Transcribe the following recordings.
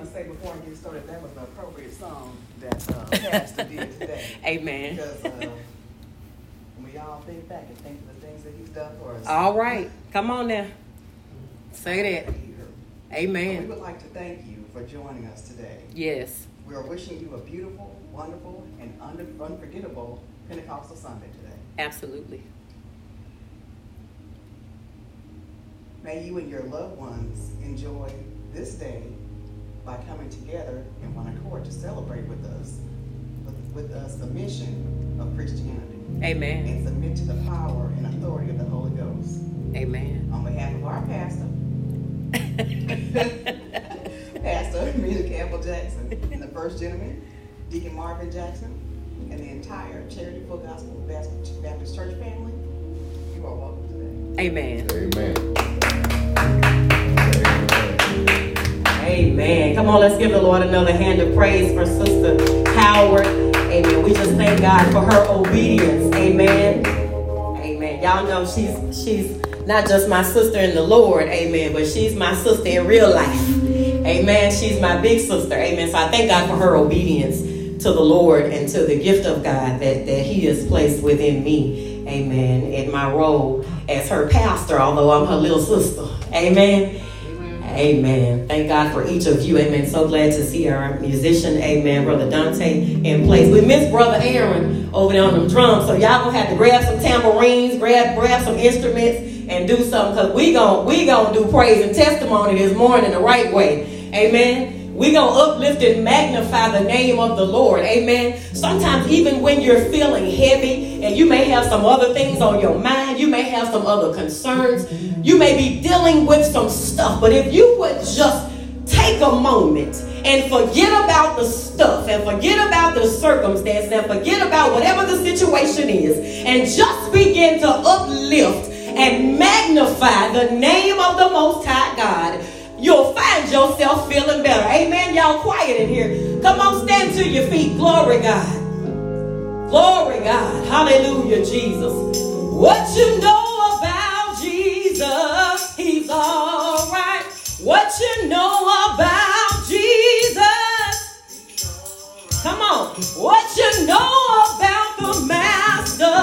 to say before I get started, that was the appropriate song that Pastor did today. Amen. Because when we all think back and think of the things that he's done for us. All right. Come on now. Say that. Amen. So we would like to thank you for joining us today. Yes. We are wishing you a beautiful, wonderful, and unforgettable Pentecostal Sunday today. Absolutely. May you and your loved ones enjoy this day by coming together in one accord to celebrate with us the mission of Christianity. Amen. And submit to the power and authority of the Holy Ghost. Amen. On behalf of our pastor, Pastor Rita Campbell Jackson, and the first gentleman, Deacon Marvin Jackson, and the entire Charity Full Gospel Baptist Church family, you are welcome today. Amen. Amen. Amen. Come on, let's give the Lord another hand of praise for Sister Howard. Amen. We just thank God for her obedience. Amen. Amen. Y'all know she's not just my sister in the Lord. Amen. But she's my sister in real life. Amen. She's my big sister. Amen. So I thank God for her obedience to the Lord and to the gift of God that He has placed within me. Amen. In my role as her pastor, although I'm her little sister. Amen. Amen. Thank God for each of you. Amen. So glad to see our musician, amen, Brother Dante, in place. We miss Brother Aaron over there on them drums, so y'all gonna have to grab some tambourines, grab some instruments, and do something, because we gonna do praise and testimony this morning the right way. Amen. We gonna uplift and magnify the name of the Lord. Amen. Sometimes even when you're feeling heavy and you may have some other things on your mind, you may have some other concerns, you may be dealing with some stuff, but if you would just take a moment and forget about the stuff and forget about the circumstances and forget about whatever the situation is and just begin to uplift and magnify the name of the Most High God, you'll find yourself feeling better. Amen. Y'all quiet in here. Come on, stand to your feet. Glory God. Glory God. Hallelujah, Jesus. What you know about Jesus, He's all right. What you know about Jesus. Come on. What you know about the Master.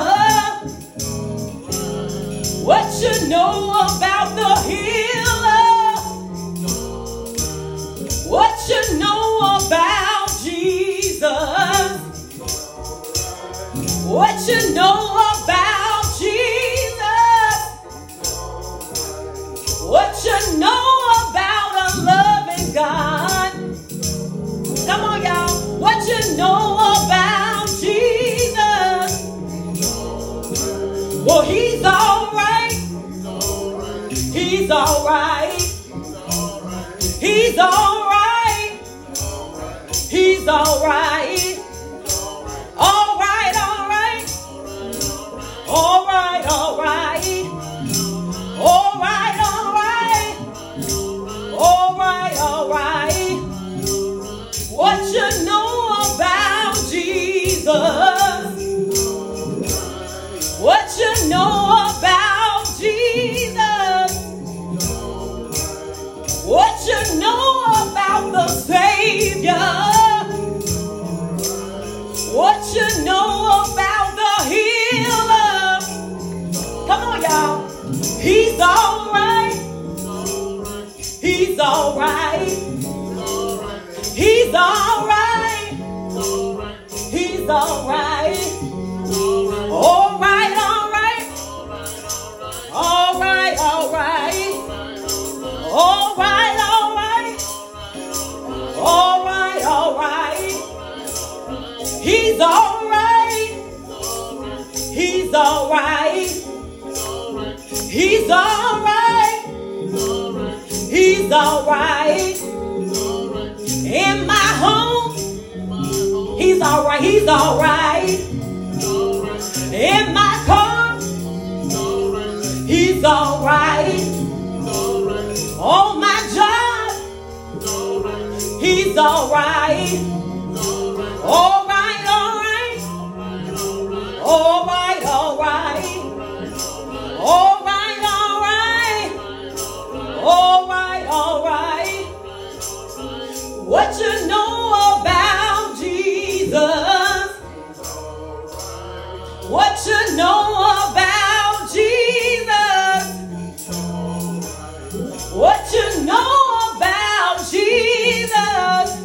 What you know about the Healer. What you know about Jesus? What you know about Jesus? What you know about a loving God? Come on, y'all. What you know about Jesus? Well, He's all right. He's all right. He's all right. He's all right. All right, all right. All right, all right. All right, all right. All right, all right. What you know about Jesus? What you know about Jesus? What you know about the Savior? What you know about the Healer? Come on, y'all. He's all right. He's all right. He's all right. He's all right. All right, all right. All right, all right. All right, all right. All right, all right. He's all right. He's all right. He's all right. He's all right. In my home, He's all right. He's all right. In my car, He's all right. On my job, He's all right. All right, all right. All right, all right. All right, all right. All right, all right. What you know about Jesus? What you know about Jesus? What you know about Jesus?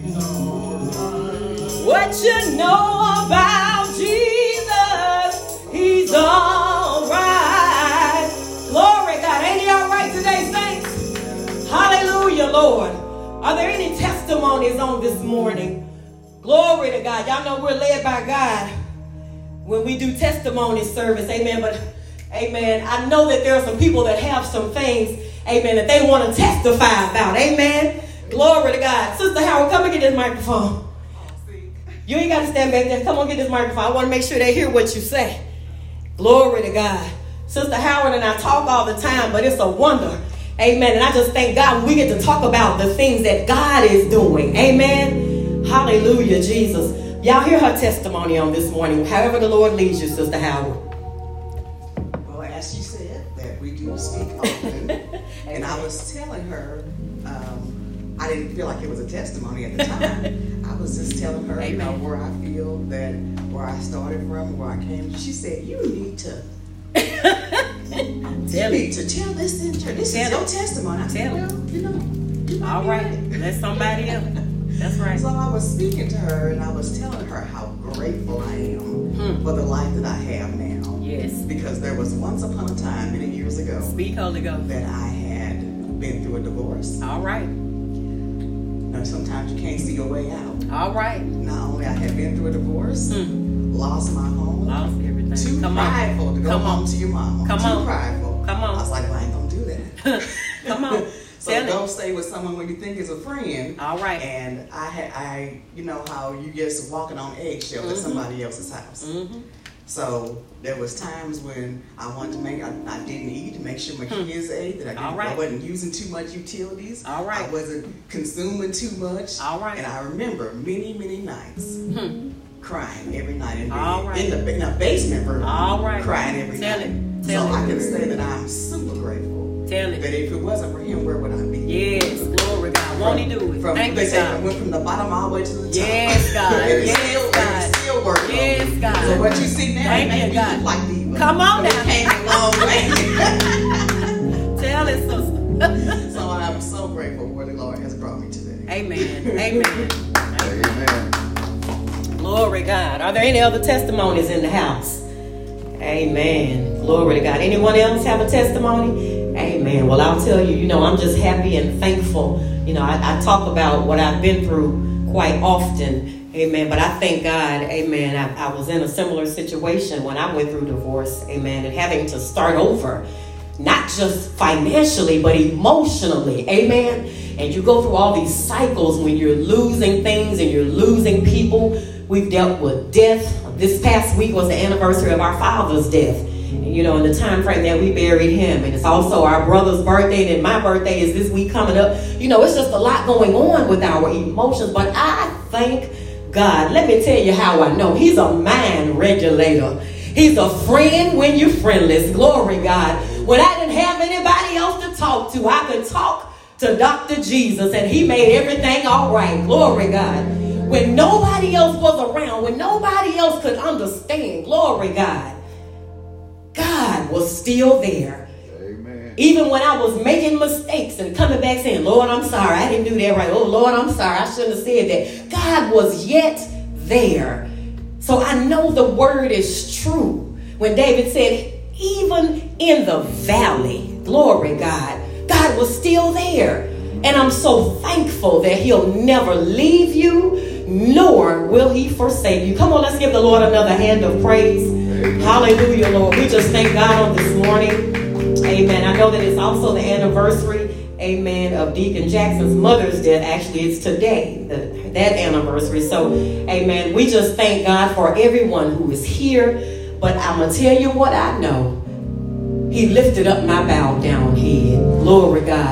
What you know about Jesus? He's all right. Glory God. Ain't he all right today, saints? Hallelujah, Lord. Are there any testimonies on this morning? Glory to God. Y'all know we're led by God when we do testimony service. Amen. But, amen, I know that there are some people that have some things, amen, that they want to testify about. Amen. Glory to God. Sister Howard, come and get this microphone. You ain't got to stand back there. Come on, get this microphone. I want to make sure they hear what you say. Glory to God. Sister Howard and I talk all the time, but it's a wonder. Amen. And I just thank God we get to talk about the things that God is doing. Amen. Hallelujah, Jesus. Y'all hear her testimony on this morning. However the Lord leads you, Sister Howard. Well, as she said, that we do speak often. And I was telling her, I didn't feel like it was a testimony at the time. I was just telling her, you know, where I feel that, where I started from, where I came. She said, you need to tell this in church. This is your testimony. I said, well, you know. All right. Let somebody else. That's right. So I was speaking to her and I was telling her how grateful I am for the life that I have now. Yes. Because there was once upon a time, many years ago, Speak, Holy Ghost, that I had been through a divorce. All right. Now, sometimes you can't see your way out. All right. Not only I had been through a divorce, lost my home, lost everything. Too prideful to go home to your mama. Too prideful. Come on. I was like, well, I ain't gonna do that. Come on. So don't stay with someone when you think is a friend. All right. And I you know how you just walking on eggshells at somebody else's house. Mm-hmm. So there was times when I wanted to I didn't eat to make sure my kids ate, that I wasn't using too much utilities. All right. I wasn't consuming too much. All right. And I remember many nights crying every night in the basement room. All right. Crying every night. So I can say that I'm super grateful. Tell it. That if it wasn't for him, where would I be? Yes, glory God. Won't he do it? Thank you, God. I went from the bottom all the way to the top. Yes, God. It's still working. Yes, God. So what you see now, thank you, God. Like Diva. Come on now. Came a long way. Tell it, sister. So I'm so grateful for where the Lord has brought me today. Amen. Amen. Amen. Glory God. Are there any other testimonies in the house? Amen. Glory to God. Anyone else have a testimony? Amen. Well, I'll tell you, I'm just happy and thankful. I talk about what I've been through quite often. Amen. But I thank God. Amen. I was in a similar situation when I went through divorce. Amen. And having to start over, not just financially, but emotionally. Amen. And you go through all these cycles when you're losing things and you're losing people. We've dealt with death. This past week was the anniversary of our father's death. And, in the time frame that we buried him. And it's also our brother's birthday. And my birthday is this week coming up. It's just a lot going on with our emotions. But I thank God. Let me tell you how I know. He's a mind regulator. He's a friend when you're friendless. Glory God. When I didn't have anybody else to talk to, I could talk to Dr. Jesus. And he made everything all right. Glory God. When nobody else was around, when nobody else could understand, glory God, God was still there. Amen. Even when I was making mistakes and coming back saying, Lord, I'm sorry, I didn't do that right. Oh, Lord, I'm sorry, I shouldn't have said that. God was yet there. So I know the word is true. When David said, even in the valley, glory God, God was still there. And I'm so thankful that he'll never leave you, nor will he forsake you. Come on, let's give the Lord another hand of praise. Amen. Hallelujah, Lord. We just thank God on this morning. Amen. I know that it's also the anniversary, amen, of Deacon Jackson's mother's death. Actually, it's today, that anniversary. So, amen, we just thank God for everyone who is here. But I'm going to tell you what I know. He lifted up my bowed down head. Glory God.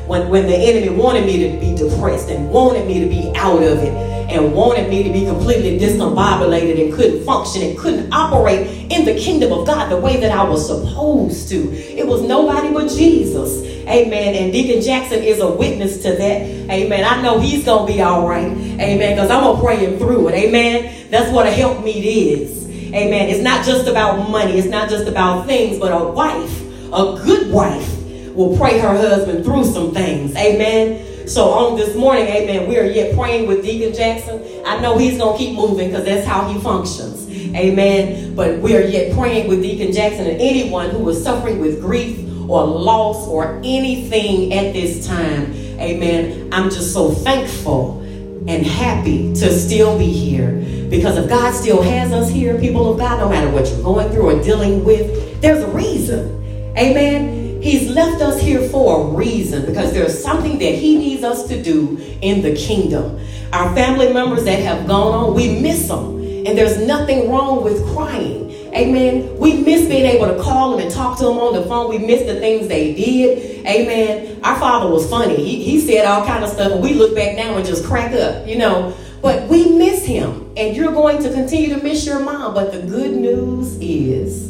when the enemy wanted me to be depressed and wanted me to be out of it and wanted me to be completely discombobulated and couldn't function and couldn't operate in the kingdom of God the way that I was supposed to. It was nobody but Jesus. Amen. And Deacon Jackson is a witness to that. Amen. I know he's going to be all right. Amen. Because I'm going to pray him through it. Amen. That's what a helpmeet is. Amen. It's not just about money. It's not just about things, but a wife, a good wife, will pray her husband through some things. Amen. So on this morning, amen, we are yet praying with Deacon Jackson. I know he's going to keep moving because that's how he functions. Amen. But we are yet praying with Deacon Jackson and anyone who is suffering with grief or loss or anything at this time. Amen. I'm just so thankful and happy to still be here. Because if God still has us here, people of God, no matter what you're going through or dealing with, there's a reason. Amen. He's left us here for a reason, because there's something that he needs us to do in the kingdom. Our family members that have gone on, we miss them. And there's nothing wrong with crying. Amen. We miss being able to call them and talk to them on the phone. We miss the things they did. Amen. Our father was funny. He said all kind of stuff, and we look back now and just crack up, you know. But we miss him, and you're going to continue to miss your mom. But the good news is,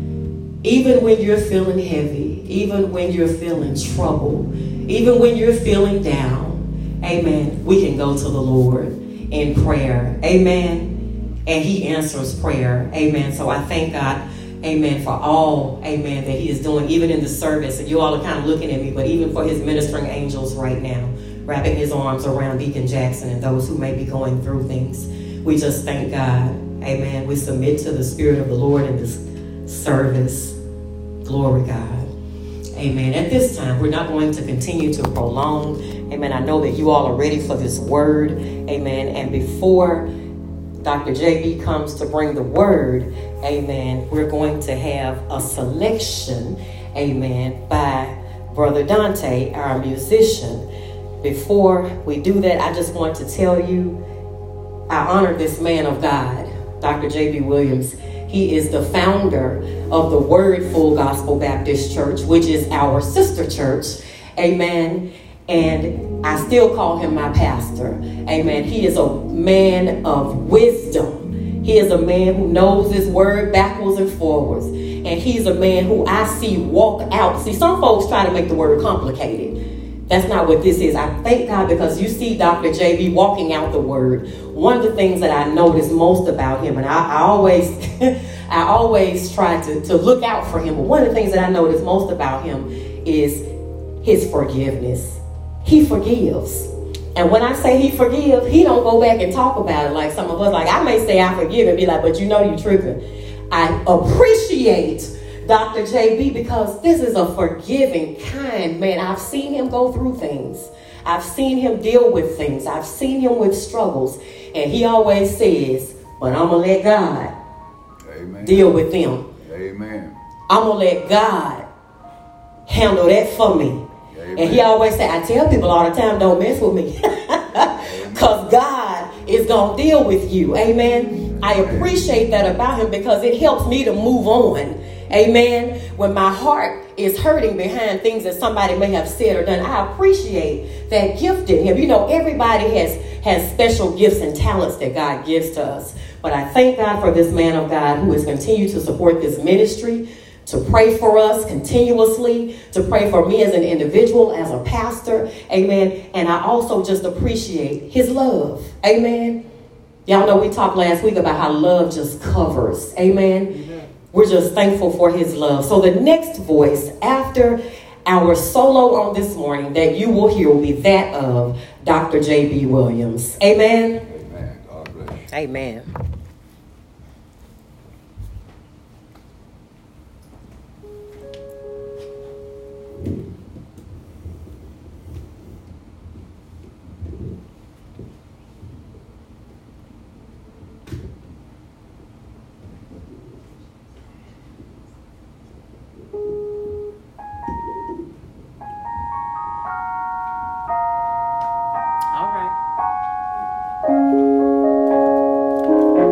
even when you're feeling heavy, even when you're feeling trouble, even when you're feeling down, amen, we can go to the Lord in prayer. Amen. And he answers prayer. Amen. So I thank God, amen, for all, amen, that he is doing, even in the service. And you all are kind of looking at me, but even for his ministering angels right now, wrapping his arms around Deacon Jackson and those who may be going through things. We just thank God. Amen. We submit to the Spirit of the Lord in this service. Glory God. Amen. At this time, we're not going to continue to prolong. Amen. I know that you all are ready for this word. Amen. And before Dr. JB comes to bring the word, amen, we're going to have a selection, amen, by Brother Dante, our musician. Before we do that, I just want to tell you, I honor this man of God, Dr. JB Williams. He is the founder of the Word Full Gospel Baptist Church, which is our sister church, amen. And I still call him my pastor. Amen. He is a man of wisdom. He is a man who knows his word backwards and forwards. And he's a man who I see walk out. See, some folks try to make the word complicated. That's not what this is. I thank God because you see Dr. JB walking out the word. One of the things that I notice most about him, and I always I always try to look out for him, but one of the things that I notice most about him is his forgiveness. He forgives. And when I say he forgives, he don't go back and talk about it like some of us. Like, I may say I forgive and be like, but you know you tripping. I appreciate Dr. JB because this is a forgiving, kind man. I've seen him go through things. I've seen him deal with things. I've seen him with struggles. And he always says, but I'm going to let God deal with them. Amen. I'm going to let God handle that for me. Amen. And he always say, I tell people all the time, don't mess with me. Because God is going to deal with you. Amen. I appreciate that about him because it helps me to move on. Amen. When my heart is hurting behind things that somebody may have said or done, I appreciate that gift in him. You know, everybody has special gifts and talents that God gives to us. But I thank God for this man of God who has continued to support this ministry, to pray for us continuously, to pray for me as an individual, as a pastor. Amen. And I also just appreciate his love. Amen. Y'all know we talked last week about how love just covers. Amen. Amen. We're just thankful for his love. So the next voice after our solo on this morning that you will hear will be that of Dr. J.B. Williams. Amen. Amen. God bless you. Amen. All right.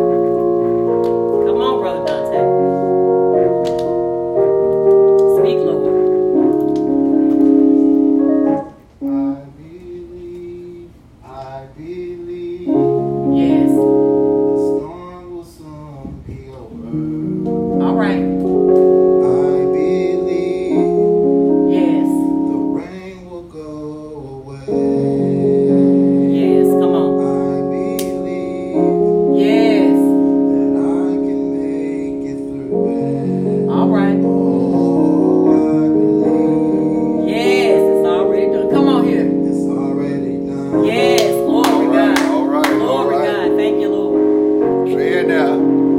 believe Yes. the storm will soon be over. All right. I believe Yes. the rain will go away. Yes. Come on. I believe Yes. that I can make it through it. All right. Oh, I believe Yes. It's already done. Come on here. it's already done. Yes. Glory God. All right, all Glory right. God. Thank you, Lord. Say it now.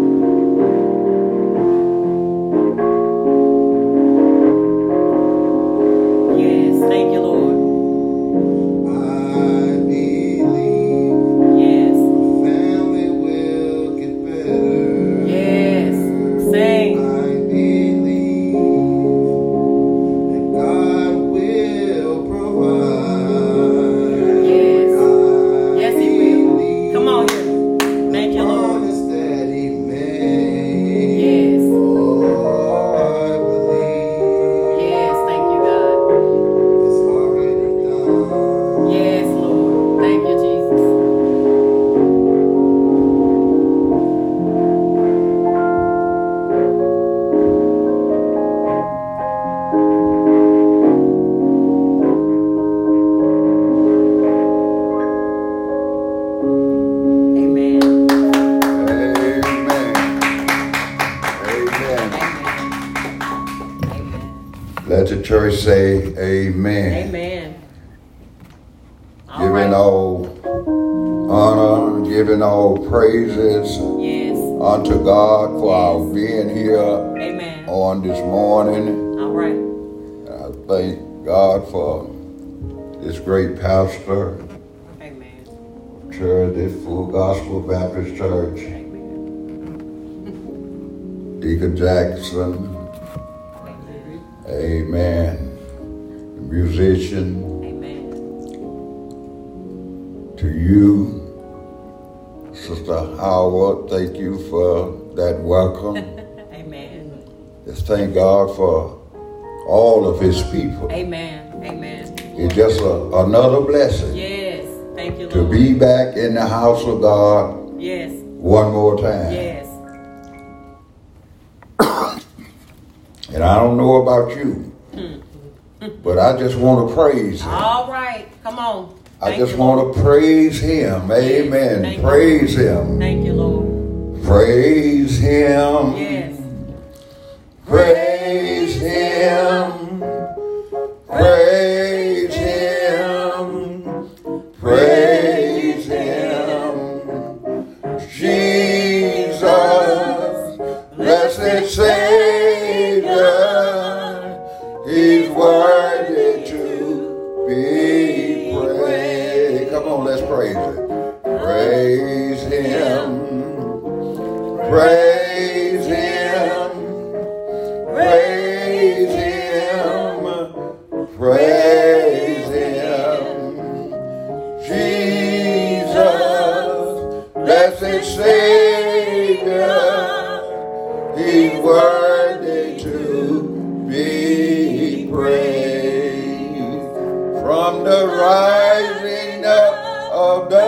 Yes. Thank you, Lord. I believe Yes. family will get better. Yes. Sing. I believe that God will provide. Yes. I Yes, He will. believe Come on here. Thank you, Lord. promise that He made. Yes. Oh, I believe Yes. Thank you, God. it's already done. Yes, Lord. Thank you, Jesus. Amen. Amen. Amen. Amen. Let the church say amen. Amen. All Giving right. all honor, giving all praises Yes. unto God for our being here Amen. on this morning. All right. I thank God for this great pastor, Amen. church, this Full Gospel Baptist Church, Amen. Deacon Jackson, Amen. amen, the musician, Amen. to you, Sister Howard, thank you for that welcome. Amen. Just thank God for all of his people. Amen. Amen. It's just another blessing Yes. Thank you, to Lord. be back in the house of God Yes. one more time. Yes. And I don't know about you, but I just want to praise him. All right. Come on. I Thank just you, Lord. want to praise him. Amen. Thank you. Praise him. Thank you, Lord. Praise him. Yes. Praise him. Praise him. Praise him. Jesus, blessed Savior, he's worthy to be praised. Come on, let's praise him. Praise him. Praise him. Praise him. Praise him. Jesus, blessed Savior, he's worthy to be praised. From the rising up of the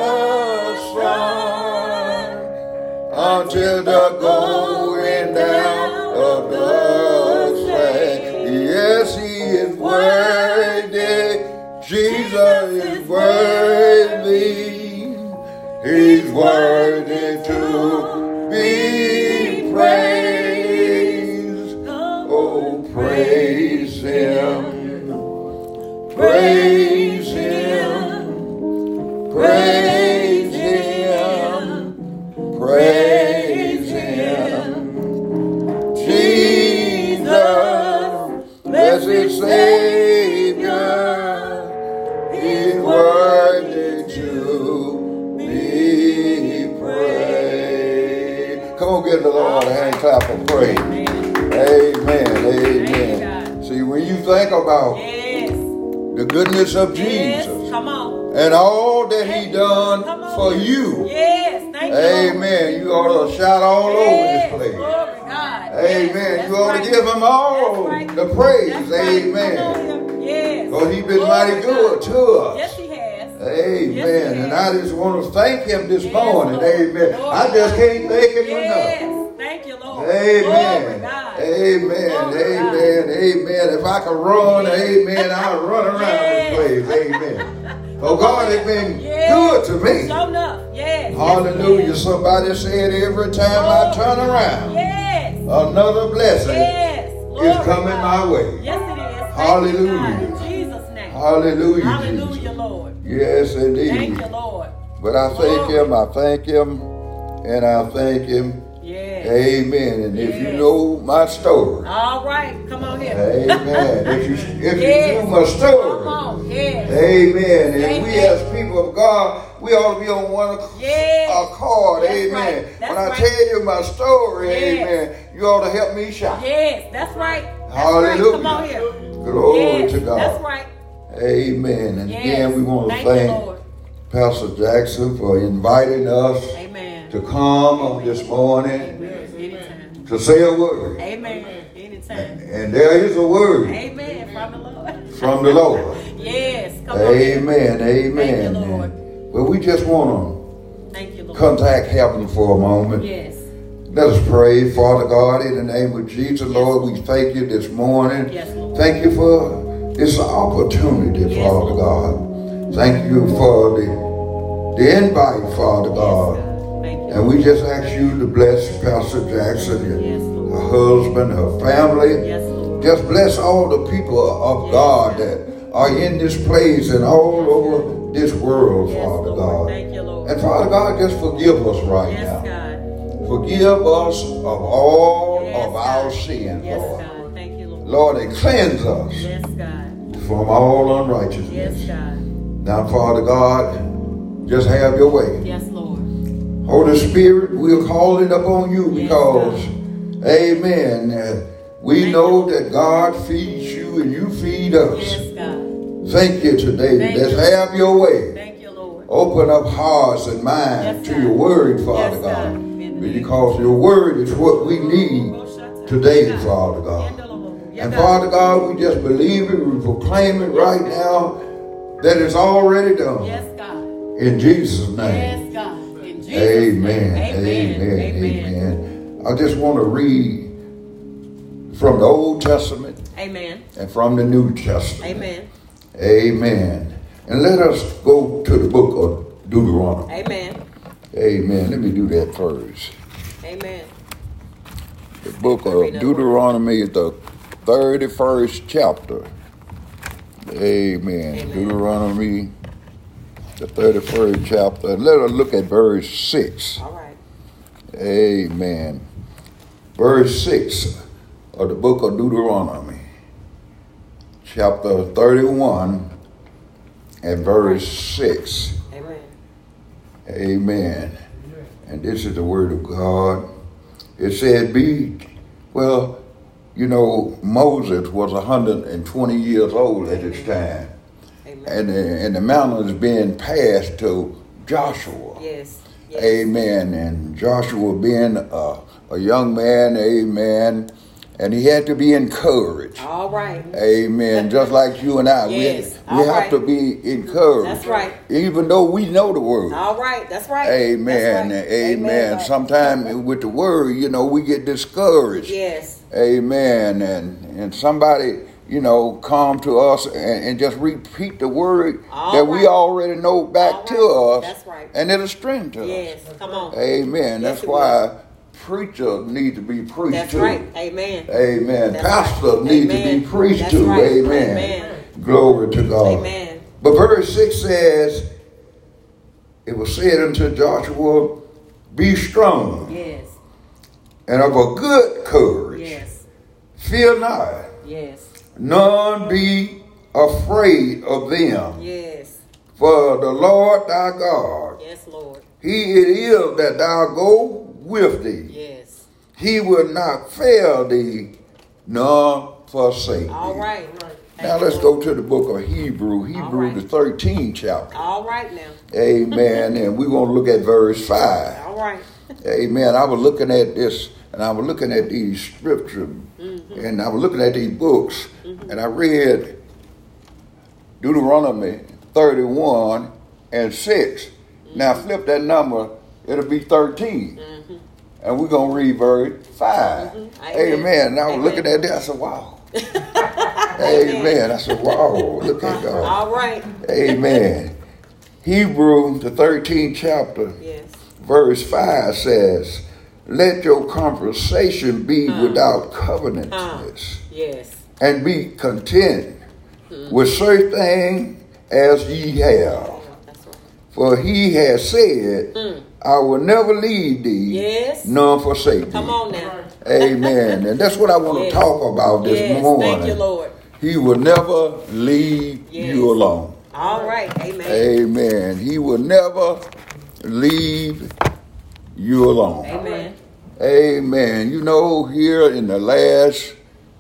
sun until the going down of the same. Yes, he is worthy. Jesus is worthy. He's worthy to be praised. Oh, praise him. Praise him. Praise him. Praise him. Jesus, blessed Savior, he's worthy to be praised. Come on, give the Lord a hand clap of praise. Amen. Amen. See, when you think about Yes. the goodness of Yes. Jesus Come on. and all that he done Come on. for you, Yes. Thank you. amen, you ought to shout all over this place. Glory to God. Amen. Yes, You ought right. to give him all That's right. the praise. That's right. Amen. Come on here. Yes. Because he's been Glory mighty to good God. to us. Yes, he has. Amen. Yes, and I just want to thank him this morning. Lord. Amen. Lord, I just can't thank him Yes. enough. Thank you, Lord. Amen. Glory, God. Amen. Glory, Amen. Amen. If I can run, amen, I'll run around Yes. this place. Amen. Oh, God has been Yes. good to me. Show enough. Yes. Hallelujah. Yes. Somebody said every time I turn around, Yes. another blessing Yes. is coming my way. Yes, it is. Hallelujah. Thank you, God. In Jesus' name. Hallelujah. Hallelujah, Jesus. Lord. Yes, indeed. Thank you, Lord. But I thank him, and I thank him. Yes. Amen. And if you Yes. know my story, All right. Come on here. amen. If you Yes. knew my story, Come on. Yes. amen. And we Amen. as people of God, we ought to be on one Yes. accord. That's Amen. right. That's When I right. tell you my story, Yes. amen, you ought to help me shout. Yes. That's right. That's Hallelujah. right. Come on here. Glory Yes. to God. That's right. Amen. And Yes. again, we want to Thank you, thank Lord. Pastor Jackson for inviting us Amen. to come on this morning Amen. Anytime. to say a word. Amen. Anytime. And there is a word Amen. From the Lord. from the Lord. Yes. Come on. Amen. Amen. Thank you, Lord. But we just want Thank you, to Lord. contact heaven for a moment. Yes. Let us pray. Father God, in the name of Jesus, Lord, we thank you this morning. Yes, Lord. Thank you for this opportunity, Yes, Father Lord. God. Thank you for the invite, Father God. Yes, God. Thank you. And we just ask you to bless Pastor Jackson, Yes, Lord. her husband, her family. Yes, Lord. Just bless all the people of Yes, God God. that are in this place and all over this world, Yes, Father Lord. God. Thank you, Lord. And Father God, just forgive us right Yes, now. God. Forgive us of all Yes, of our God. sins, Yes, Lord. God. Thank you, Lord. Lord, and cleanse us Yes, God. from all unrighteousness. Yes, God. Now, Father God, just have your way. Yes, Lord. Holy Spirit, we're calling upon you Yes, because, God. amen, we Thank know you. that God feeds you and you feed us. Yes, God. Thank you today. Thank Let's you. have your way. Thank you, Lord. Open up hearts and minds Yes, to God. your word, Father Yes, God. God. In the name Because your word is what we need today, Father God. And Father God, we just believe it, we proclaim it right now that it's already done. Yes, God. In Jesus' name. Yes, God. In Jesus' Amen. name. Amen. Amen. Amen. I just want to read from the Old Testament Amen. and from the New Testament. Amen. Amen. And let us go to the book of Deuteronomy. Amen. Amen. Let me do that first. Amen. The book of Deuteronomy, the 31st chapter. Amen. Amen. Deuteronomy, the 31st chapter. And let us look at verse 6. All right. Amen. Verse 6 of the book of Deuteronomy, chapter 31 and verse 6. Amen. Amen. And this is the word of God. It said, Moses was 120 years old at this time. Amen. And the mountain is being passed to Joshua. Yes. Yes. Amen. And Joshua being a young man, amen, and he had to be encouraged. All right. Amen. Just like you and I. Yes. We have to be encouraged. That's right. Even though we know the word. All right. That's right. Amen. That's right. Amen. Sometimes with the word, we get discouraged. Yes. Amen. And somebody, come to us and just repeat the word we already know back to us. That's right. And it'll strengthen us. Yes. Come on. Amen. Yes, That's why preachers need to be preached That's to. right. Amen. Amen. That's Pastors right. need Amen. to be preached That's to. right. Amen. Amen. Glory to God. Amen. But verse 6 says, it was said unto Joshua, be strong Yes. and of a good courage. Yes. Fear not, Yes. none be afraid of them. Yes. For the Lord thy God, Yes, Lord. he it is that thou go with thee. Yes. He will not fail thee, nor forsake All thee. right. Now let's go to the book of Hebrew, right. the 13th chapter. All right now. Amen. And we're going to look at verse 5. All right. Amen. I was looking at this, and I was looking at these scriptures, and I was looking at these books, and I read Deuteronomy 31 and 6. Now flip that number, it'll be 13. And we're going to read verse 5. Amen. And I was looking at that, I said, wow. Amen. I said, wow, look at God. All right. Amen. Hebrews, the 13th chapter, verse 5 says, let your conversation be without covetousness. Yes. And be content with such things as ye have. That's right. For he has said, I will never leave thee, nor forsake thee. Come on now. Amen. And that's what I want to talk about this morning. Thank you, Lord. He will never leave you alone. All right. Amen. Amen. He will never leave you alone. Amen. Amen. You know, here in the last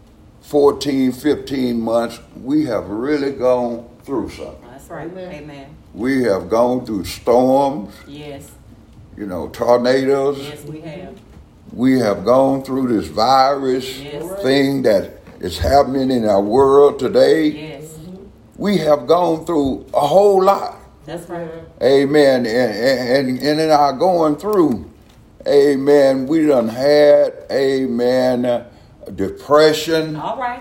14, 15 months, we have really gone through something. That's right. Amen. We have gone through storms. Yes. You know, tornadoes. Yes, we have. We have gone through this virus thing that is happening in our world today. Yes. We have gone through a whole lot. That's right. Amen. And in our going through, amen, we done had, amen, depression. All right.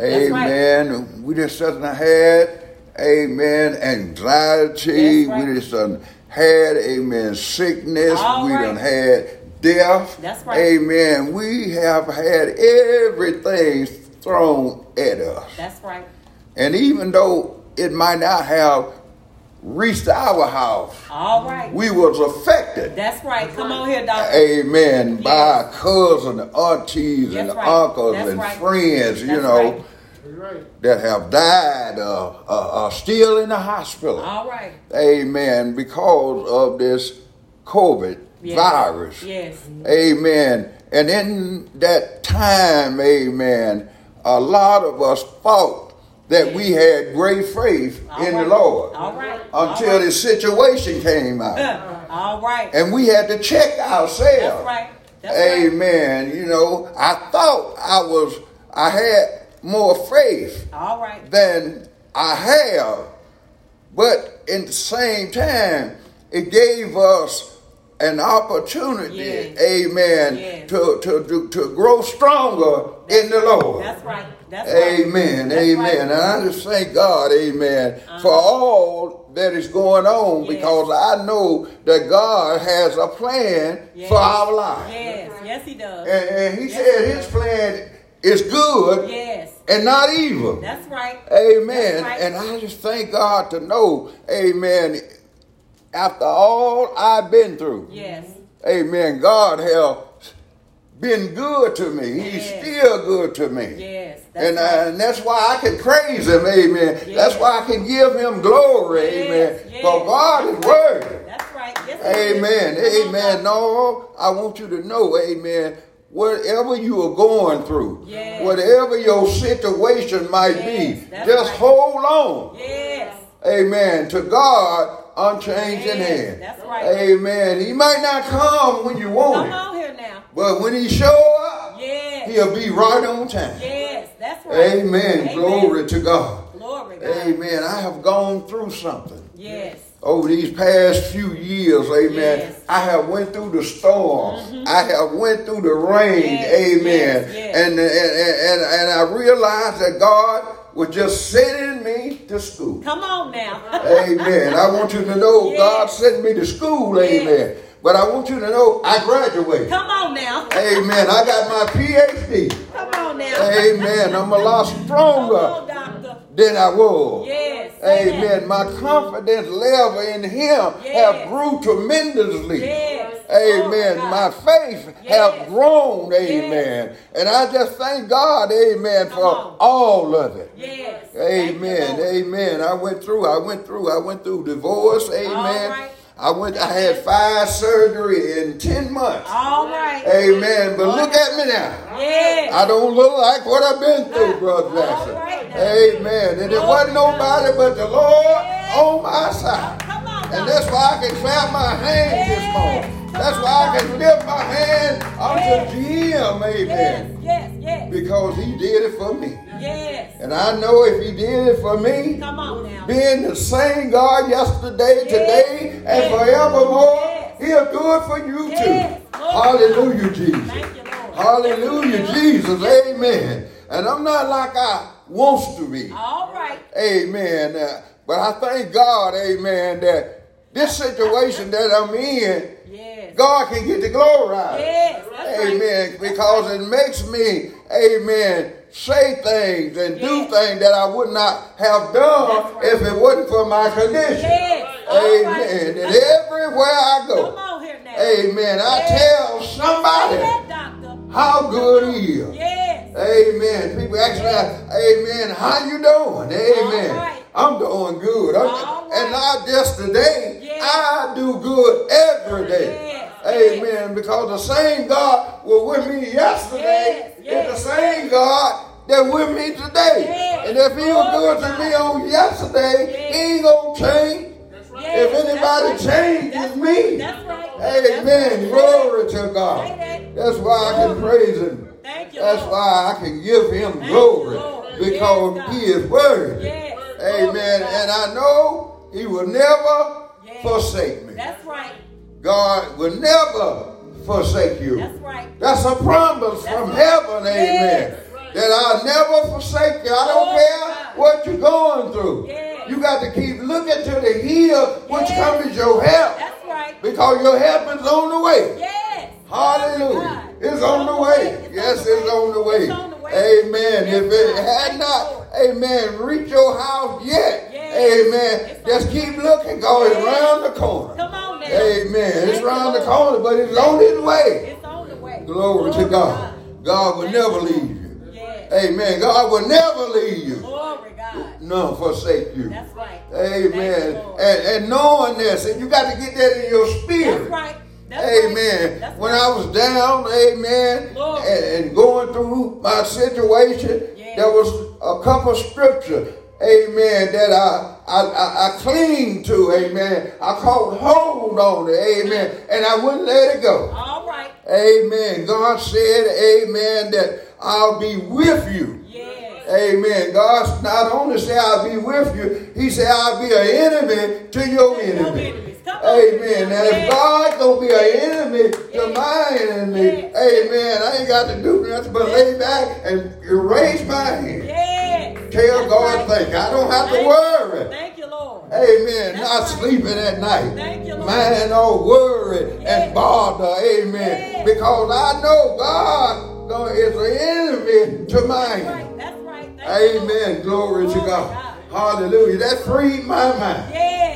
Amen. Right. We just done had, amen, anxiety. Right. We just done had, amen, sickness. All we right. done had death. That's right. Amen. We have had everything thrown at us. That's right. And even though it might not have reached our house, all right, we was affected. That's right. Come on here, doctor. Amen. By our cousins and aunties and uncles and friends, you know, that have died, are still in the hospital. All right. Amen. Because of this COVID virus. Yes. Amen. And in that time, amen, a lot of us thought that we had great faith in the Lord. All right. Until this situation came out. All right. And we had to check ourselves. That's right. That's amen. Right. You know, I thought I had more faith than I have. But in the same time, it gave us an opportunity, amen, to grow stronger in the Lord. That's right. That's amen. Right. Amen. Right. And I just thank God, amen, for all that is going on, because I know that God has a plan for our lives. Yes, He does. And He said His plan is good and not evil. That's right. Amen. That's right. And I just thank God to know, amen, after all I've been through, amen, God has been good to me. He's still good to me. And that's why I can praise Him, amen. That's why I can give Him glory, amen. For God is worthy. That's right. Amen. Amen. No, I want you to know, amen, whatever you are going through, whatever your situation might be, just hold on. Amen. To God, unchanging hand. That's right. Amen. He might not come when you want him. Come on here now. But when He show up, He'll be right on time. That's right. Amen. Glory to God. Glory God. Amen. I have gone through something. Over these past few years, amen, I have went through the storms. I have went through the rain, amen. And I realized that God was just sending me to school. Come on now. Amen. I want you to know God sent me to school, amen. But I want you to know I graduated. Come on now. Amen. I got my PhD. Come on now. Amen. I'm a lot stronger than I was. Amen. My confidence level in Him have grew tremendously. Amen. My faith have grown. Amen. And I just thank God, amen, for all of it. Amen. Amen. I went through divorce. Amen. I had 5 surgeries in 10 months. All right. Amen. But look at me now. I don't look like what I've been through, Brother Jackson. Amen. And it wasn't nobody but the Lord on my side. And that's why I can clap my hands this morning. That's why I can lift my hand unto Him. Amen. Because He did it for me. Yes. And I know if he did it for me, come on now, being the same God yesterday, today, and forevermore, he'll do it for you too. Hallelujah, Jesus. Thank you, Lord. Hallelujah, Jesus. Amen. And I'm not like I wants to be. All right. Amen. But I thank God, amen, that this situation that I'm in, God can get the glory out of it. Yes, amen. Because it makes me, amen, say things and do things that I would not have done if it wasn't for my condition. Amen. And everywhere I go, amen, I tell somebody how good he is. Amen. People ask me, amen, how you doing? Amen. I'm doing good. And not just today. I do good every day. Amen. Because the same God was with me yesterday is the same God that's with me today. And if he was good to me on yesterday, he ain't going to change. If anybody changes me, amen. Glory to God. That's why I can praise him. That's why I can give him glory. Because he is worthy. Amen. And I know he will never forsake me. That's right. God will never forsake you. That's right. That's a promise from heaven, amen. That I'll never forsake you. I don't care what you're going through. You got to keep looking to the hill which comes your help. That's right. Because your help is on the way. Yes. Hallelujah. It's on the way. Yes, it's on the way. Amen. If it had not, amen, reached your house yet, amen, just keep looking because it's around the corner. Come on now. Amen. It's around the corner, but it's on its way. It's on the way. Glory to God. God will never leave you. Amen. God will never leave you. Glory God. Nor forsake you. That's right. Amen. And knowing this, and you got to get that in your spirit. That's right. Amen. Right. When I was down, amen, and going through my situation, there was a couple scriptures, amen, that I clinged to, amen. I caught hold on it, amen, and I wouldn't let it go. All right. Amen. God said, amen, that I'll be with you. Amen. God not only said I'll be with you, he said I'll be an enemy to your enemy. Amen. Now if God gonna be an enemy to my enemy, amen, I ain't got to do nothing but lay back and raise my hand. Tell God thank you. I don't have to worry. Thank you, Lord. Amen. Not sleeping at night. Thank you, Lord. Man, all worried and bothered. Amen. Because I know God is an enemy to mine. Amen. Glory to God. Hallelujah. That freed my mind.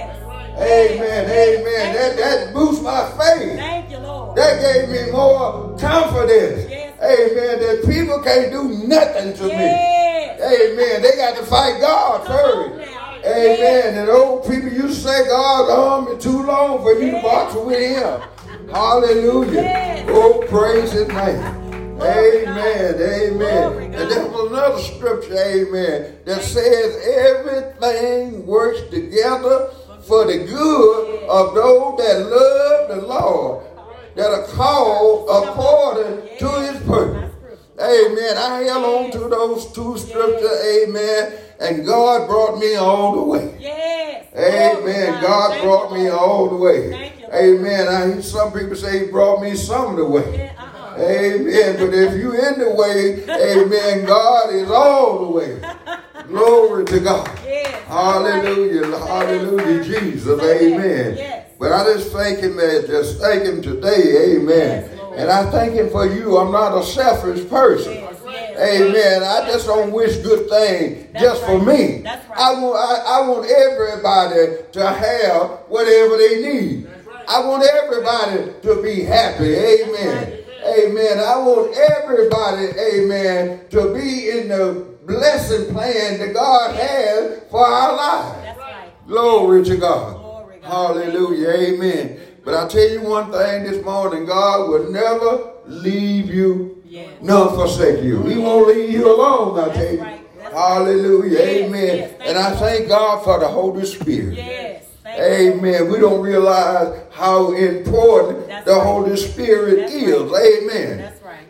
Amen. Amen. That boosts my faith. Thank you, Lord. That gave me more confidence. Amen. That people can't do nothing to me. Amen. They got to fight God first. Amen. And old people used to say God's arm is too long for you to box with him. Hallelujah. Oh, praise his name. Amen, amen. And there was another scripture, amen, that says everything works together for the good of those that love the Lord, that are called according to his purpose. Amen. I held on to those two scriptures, amen, and God brought me all the way. Amen. God brought me all the way. Amen. I hear some people say he brought me some of the way. Amen. But if you in the way, amen, God is all the way. Glory to God. Hallelujah. Hallelujah, Jesus. Amen. But I just thank him, just thank him today. Amen. And I thank him for you. I'm not a selfish person. Amen. I just don't wish good things just for me. I want everybody to have whatever they need. I want everybody to be happy. Amen. Amen. I want everybody, amen, to be in the blessing plan that God has for our lives. That's right. Glory to God. Glory, God. Hallelujah. Amen. But I tell you one thing this morning, God will never leave you nor forsake you. He won't leave you alone, I tell you. Hallelujah. Amen. And I thank God for the Holy Spirit. Amen. We don't realize how important the Holy Spirit is. Amen.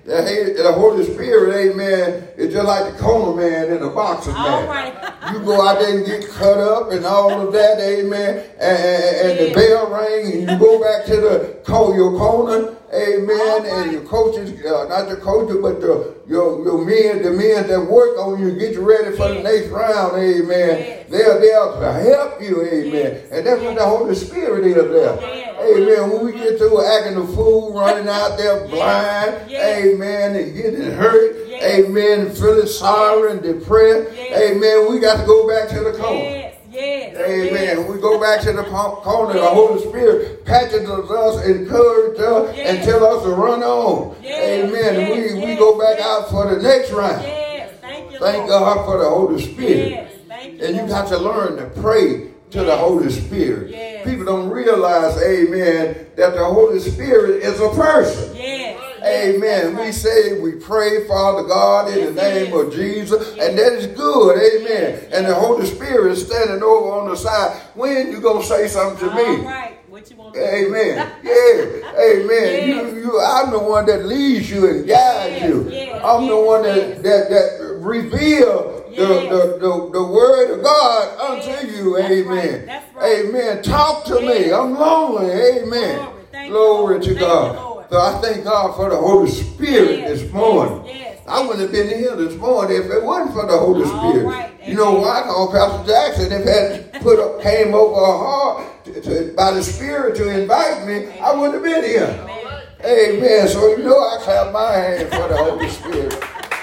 The Holy Spirit, amen, is just like the corner man in a boxing match. Right. You go out there and get cut up and all of that, amen, and the bell ring, and you go back to your corner, amen, and your coaches, not the coaches, but the men that work on you, get you ready for the next round, amen. They're there to help you, amen. And that's what the Holy Spirit is there. Amen. When we get to acting a fool, running out there blind, amen, and getting hurt, amen, and feeling sorry and depressed, amen, we got to go back to the corner. Amen. We go back to the corner. The Holy Spirit patches us, encourages us, and tell us to run on. Amen. We go back out for the next round. Thank God for the Holy Spirit. And you got to learn to pray to the Holy Spirit. People don't realize, amen, that the Holy Spirit is a person. Amen. We say we pray, Father God, in the name of Jesus, and that is good. Amen. And the Holy Spirit is standing over on the side. When you going to say something to me? What you want to Amen. Amen. I'm the one that leads you and guides you. I'm the one that reveals the word of God unto you. Amen. Amen. Talk to me. I'm lonely. Amen. Glory to God. So I thank God for the Holy Spirit this morning. I wouldn't have been here this morning if it wasn't for the Holy Spirit. You know why? Because Pastor Jackson, if had came over her heart by the Spirit to invite me, I wouldn't have been here. Amen. So you know I clap my hand for the Holy Spirit.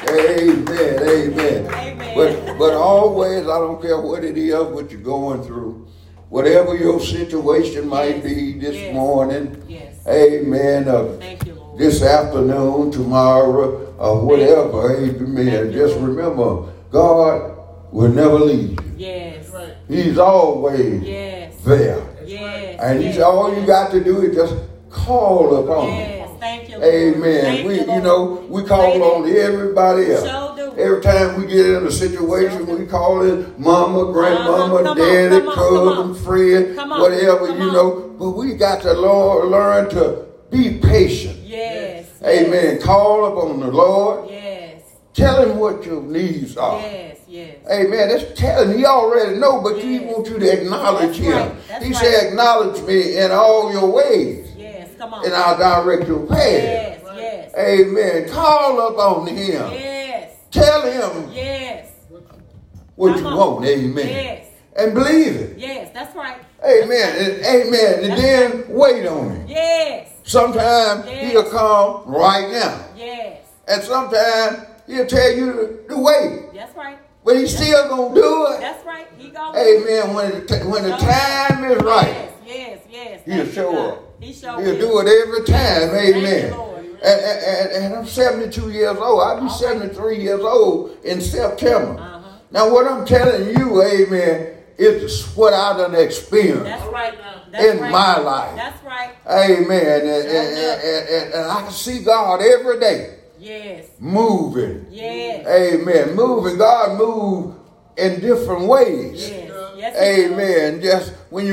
Amen. But always, I don't care what it is, what you're going through, whatever your situation might be this morning. Amen. Thank you, Lord. This afternoon, tomorrow, or whatever. Amen. Just remember, God will never leave you. He's always there. And all you got to do is just call upon him. Thank you, Lord. Amen. We call on everybody else. Every time we get in a situation, we call it mama, grandmama, daddy, cousin, friend, whatever, But we got to learn to be patient. Amen. Call upon the Lord. Tell him what your needs are. Amen. That's telling. He already know, but he wants you to acknowledge him. He said, acknowledge me in all your ways. And I'll direct your path. Amen. Call upon him. Tell him what you want. Amen. And believe it. That's right. Amen. And then wait on him. Sometimes he'll come right now. And sometimes he'll tell you to wait. That's right. But he's still going to do it. That's right. He gonna Amen. When the time is right. He'll show up. He'll do it every time. Amen. And I'm 72 years old. I'll be 73 years old in September. Now, what I'm telling you, amen, is what I done experienced in my life. That's right. Amen. And I can see God every day. Moving. Amen. Moving. God moves in different ways. Amen. Just when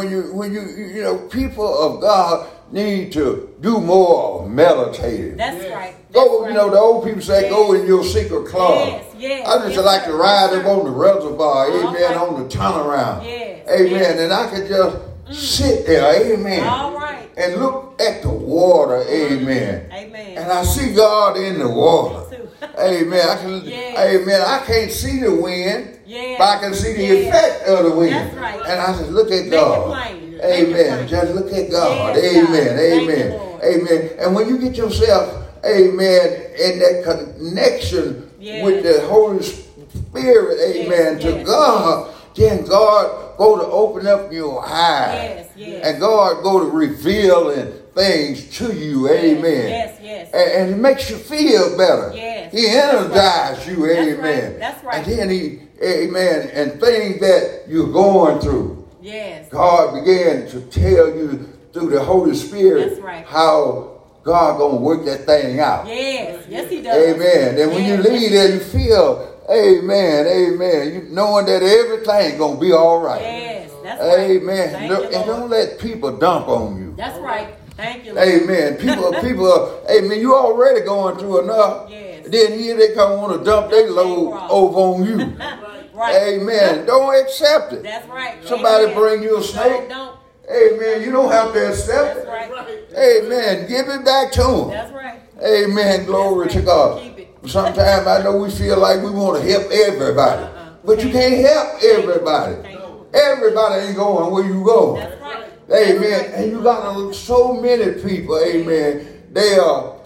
you people of God need to do more meditating. That's right. Go, the old people say, go in your secret closet. I just like to ride up on the reservoir, amen, on the turnaround. Amen. And I could just sit there, amen. And look at the water, amen. And I see God in the water. Amen. I can't see the wind, but I can see the effect of the wind. And I just look at God. Amen. Just look at God. Amen. And when you get yourself, amen, in that connection with the Holy Spirit, amen, to God, then God go to open up your eyes. And God go to revealing things to you. Amen. And it makes you feel better. He energizes you. Amen. And then amen, and things that you're going through. God began to tell you through the Holy Spirit how God gonna work that thing out. Yes, he does. Amen. And when you leave there, you feel, amen, you knowing that everything gonna be all right. That's right. Amen. And don't let people dump on you. That's right. Thank you, Lord. Amen. People, amen, you already going through enough. Yes. Then here they come want to dump their load over on you. Right. Amen. Don't accept it. That's right. Somebody bring you a snake. Don't. Amen. You don't have to accept it. That's right. Amen. Give it back to them. That's right. Amen. Glory to God. Keep it. Sometimes I know we feel like we want to help everybody. But you can't help everybody. Everybody ain't going where you go. That's right. Amen. And you got so many people, amen. They are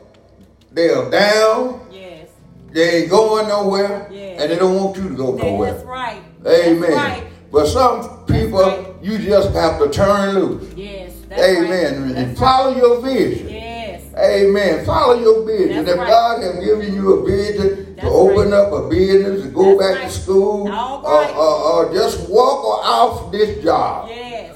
down. Yes. They ain't going nowhere. Yes. And they don't want you to go nowhere. That's right. Amen. That's right. But some people, right. you just have to turn loose. Yes. That's Amen. Right. And follow your vision. Yes. Amen. Follow your vision. That's If right. God has given you a vision That's to open right. up a business, to go That's back right. to school, All right. or just walk off this job. Yes.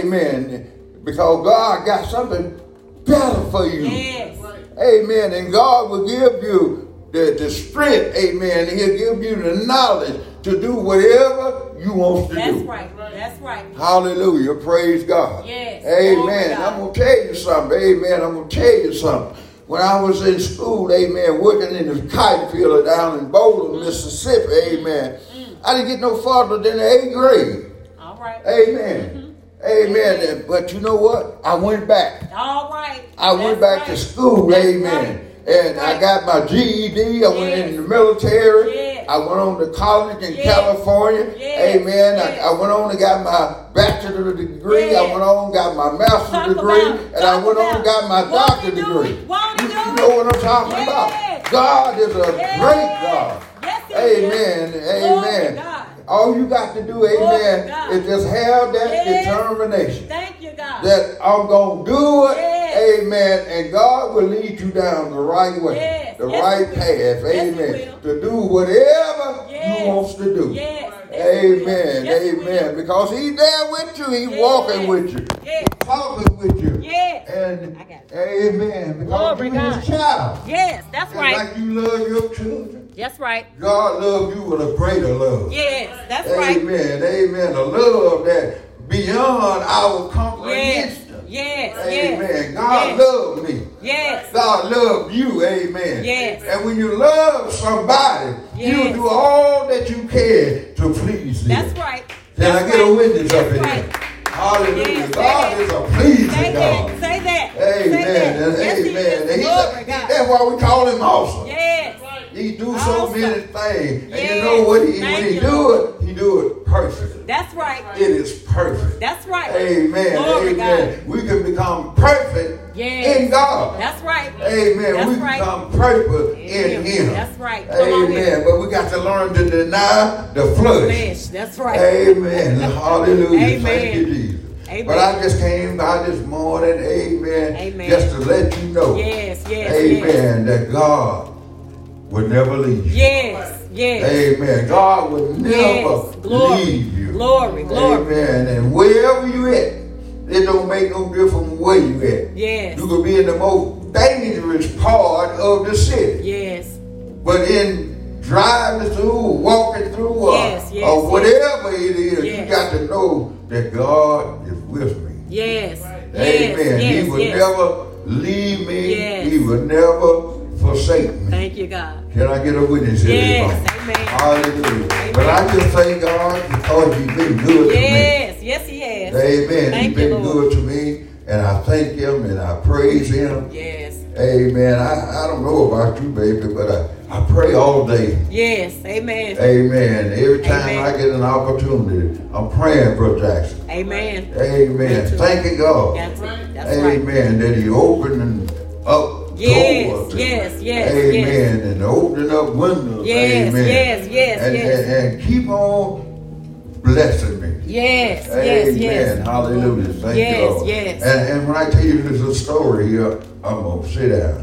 Amen. Because God got something better for you. Yes. Amen. And God will give you the strength. Amen. And He'll give you the knowledge to do whatever you want to do. That's right. That's right. Hallelujah. Praise God. Yes. Amen. God. I'm going to tell you something. Amen. I'm going to tell you something. When I was in school, amen, working in the kite field down in Bowling, Mississippi, amen, I didn't get no farther than the 8th grade. All right. Amen. Amen. But you know what? I went back. All right. I went back to school. That's Amen. right. And I got my GED. I went in the military. Yes. I went on to college in Yes. California. Yes. Amen. Yes. I went on and got my bachelor's degree. Yes. I went on and got my master's degree. And I went on and got my doctorate degree. You know what I'm talking Yes. about? God is a Yes. great God. Yes, He Amen. is. Amen. Glory to God. All you got to do, Glory to amen, God. is just have that Yes. determination. Thank you, God. That I'm going to do it. Yes. Amen. And God will lead you down the right way. Yes. The Yes, right He will. path. Yes, He Amen. will. To do whatever Yes. you wants to do. Yes. Yes, He will. Amen. Yes, He Amen. will. Because He's there with you. He's Yes. walking with you. Yes. Talking with you. Yes. And I got it. amen. Because Glory you're God. His child. Yes, that's And right. like you love your children, That's right. God loves you with a greater love. Yes, that's right. Amen. Amen. A love that beyond our comprehension. Yes. Amen. God yes. loved me. Yes. God loved you. Amen. Yes. And when you love somebody, Yes. you do all that you can to please them. That's right. Can I That's get a right. witness up That's in right. here? Hallelujah. Yes, God say is a pleasing Say God. that. Say that. Amen. Say that. And Yes, He amen. is. And Glory God. that's why we call Him awesome. Yes. He do so Awesome. many things. And Yes. you know what? When Thank He you. He do it perfectly. That's right. It is perfect. That's right. Amen. Glory Amen. We can become perfect Yes. in God. That's right. Amen. That's we right. become perfect in Him. That's right. Come on Amen. here. But we got to learn to deny the flesh. Flesh. That's right. Amen. Hallelujah. Amen. Thank you, Jesus. Amen. But I just came by this morning, amen, Amen. just to let you know, Yes. Yes. amen, that God would never leave you. Yes. Yes. Amen. God would never Yes. Glory. leave you. Glory. Glory. Amen. And wherever you at, it don't make no difference where you at. Yes. You could be in the most dangerous part of the city. Yes. But in driving through, walking through, or, Yes, yes, or whatever it is, Yes. you got to know that God is with me. Yes. Amen. Yes. He would Yes. never leave me. Yes. He would never forsake me. Thank you, God. Can I get a witness here? Yes. tonight? Amen. Hallelujah. Amen. But I just thank God because He's been good to me. Yes. Yes, He has. Amen. Thank He's been you, Lord. good to me. And I thank Him and I praise Him. Yes. Amen. I don't know about you, baby, but I pray all day. Yes. Amen. Amen. Every time Amen. I get an opportunity, I'm praying for Jackson. Amen. Amen. Me too. Thanking God. That's right. That's right. Amen. That He opening up Yes, doors. yes, yes, Amen. yes. And opening up windows. Yes, Amen. yes, yes, and, yes. And keep on blessing me. Yes, Amen. yes, yes. Hallelujah. Thank Yes, you, Lord. yes. And when I tell you this little story here, I'm going to sit down.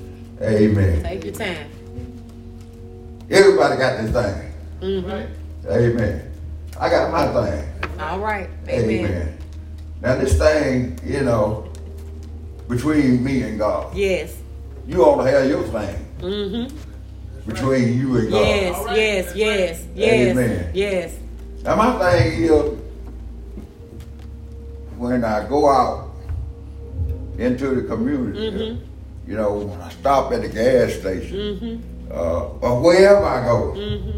Amen. Take your time. Everybody got this thing. Mm-hmm. Amen. I got my thing. All right. Amen. Now this thing, you know, between me and God. Yes. You ought to have your thing. Mm-hmm. Between you and God. Yes, yes, yes, yes. Amen. Yes. Now my thing is, when I go out into the community. You know, when I stop at the gas station, or wherever I go,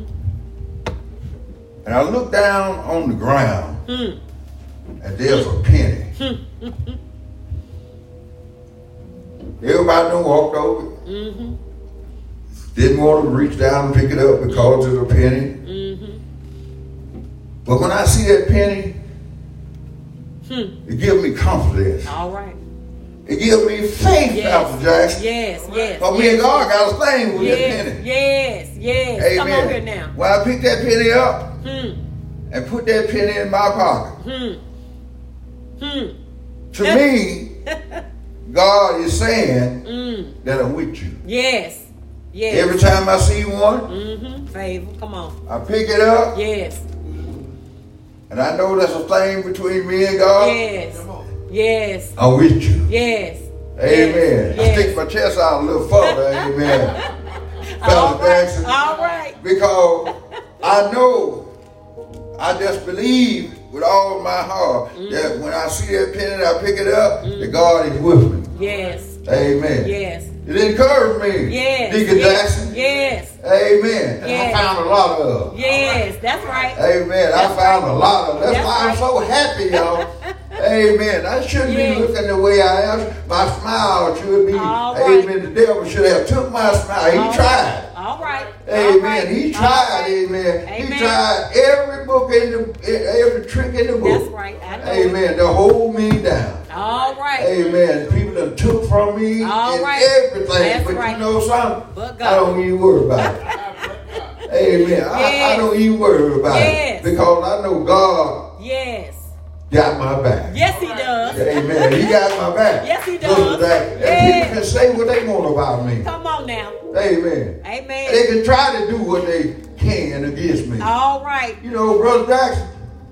and I look down on the ground, and there's a penny. Everybody done walked over it. Didn't want to reach down and pick it up because it's a penny. But when I see that penny, it gives me confidence. All right. It gives me faith, Pastor Jackson. Yes. But me and God got a thing with that penny. Yes. Amen. Come on here now. When I pick that penny up and put that penny in my pocket, to me, God is saying that I'm with you. Yes. Every time I see one, favor, come on. I pick it up. Yes. And I know that's a thing between me and God. Yes. I'm with you. Yes. Amen. Yes. I stick my chest out a little further. Amen. All right. Jackson, All right. because I know, I just believe with all my heart that when I see that penny and I pick it up, that God is with me. Yes. Amen. Yes. It encouraged me. Yes. Deacon Jackson. Yes. Amen. And Yes. I found a lot of them. Yes. That's right. Amen. I found a lot of them. That's why I'm right. so happy, y'all. Amen. I shouldn't be looking the way I am. My smile should be. All right. Amen. The devil should have took my smile. He tried. All right. Amen. All right. He tried. All right. Amen. Amen. He tried every book in the, every trick in the book. That's right. I know. Amen. To hold me down. All right. Amen. People that took from me All and right. everything. That's but right. you know something? But God. I don't even worry about it. Amen. I don't even worry about it. Because I know God got my back. Yes, He does. Amen. He got my back. Yes, He does. And people can say what they want about me. Come on now. Amen. Amen. They can try to do what they can against me. All right. You know, Brother Jackson,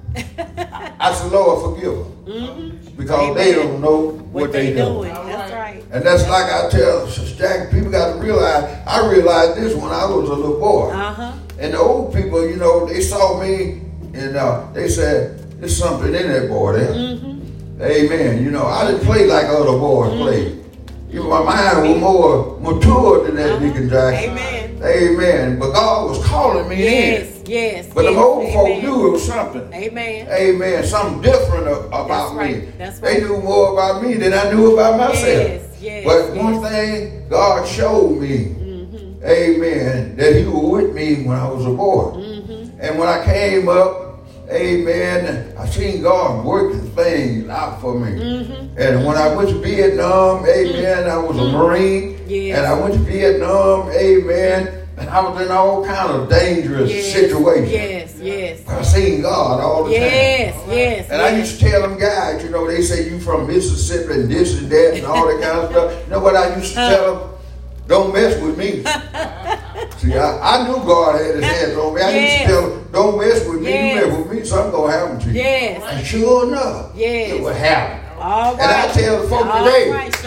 I said, Lord, forgive them. Because they don't know what they doing. That's right. And that's like I tell Sister Jack, people got to realize, I realized this when I was a little boy. And the old people, you know, they saw me and they said, there's something in that boy there. Amen. You know, I didn't play like other boys played. You know, my mind was more mature than that, Deacon Jackson. Amen. Amen. But God was calling me in. Yes. But the old folk knew it was something. Amen. Amen. Something different about me. That's right. They knew more about me than I knew about myself. Yes. But one thing God showed me, amen, that He was with me when I was a boy. And when I came up, amen, I seen God working things out for me. And when I went to Vietnam, amen, I was a Marine. And I went to Vietnam, amen, and I was in all kind of dangerous situations. I seen God all the time. And I used to tell them guys, you know, they say you from Mississippi and this and that and all that kind of stuff. You know what I used to tell them? Don't mess with me. See, I knew God had His hands on me. I used to tell them, don't mess with me. You mess with me, something going to happen to you. And sure enough, it would happen. All right. And I tell the folk today,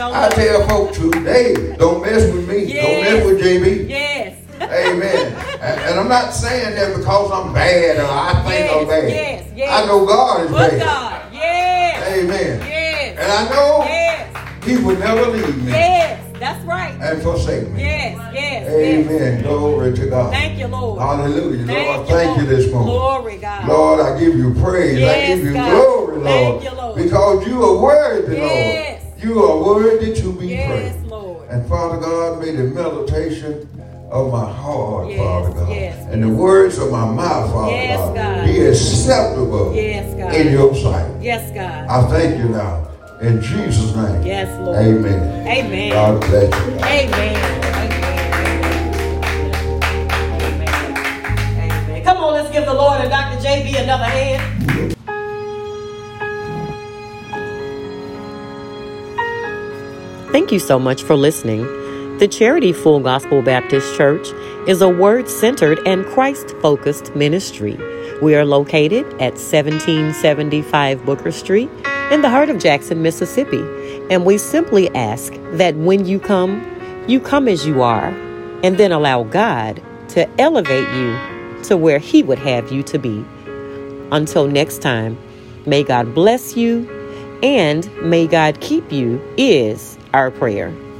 don't mess with me. Don't mess with JB. Amen. And I'm not saying that because I'm bad or I think I'm bad. I know God is bad. God. Amen. And I know He would never leave me. That's right. And forsake me. Amen. Glory to God. Thank you, Lord. Hallelujah. Lord, thank you this morning. Glory, God. Lord, I give you praise. I give you glory, Lord. Thank you, Lord. Because you are worthy, Lord. You are worthy to be praised. Lord. And Father God, may the meditation of my heart, Father God, and the words of my mouth, Father God, be acceptable in your sight. God. I thank you now. In Jesus' name. Yes, Lord. Amen. Amen. God bless you. Amen. Come on, let's give the Lord and Dr. JB another hand. Thank you so much for listening. The Charity Full Gospel Baptist Church is a word-centered and Christ-focused ministry. We are located at 1775 Booker Street in the heart of Jackson, Mississippi. And we simply ask that when you come as you are, and then allow God to elevate you to where He would have you to be. Until next time, may God bless you and may God keep you is our prayer.